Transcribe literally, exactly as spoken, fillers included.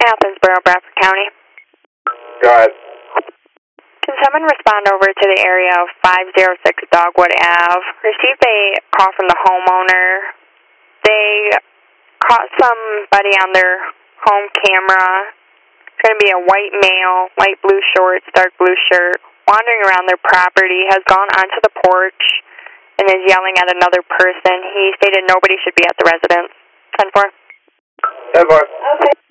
Athensboro, Bradford County. Go ahead. Can someone respond over to the area of five oh six Dogwood Avenue? Received a call from the homeowner. They caught somebody on their home camera. It's going to be a white male, light blue shorts, dark blue shirt, wandering around their property, has gone onto the porch, and is yelling at another person. He stated nobody should be at the residence. ten four. ten four. Okay.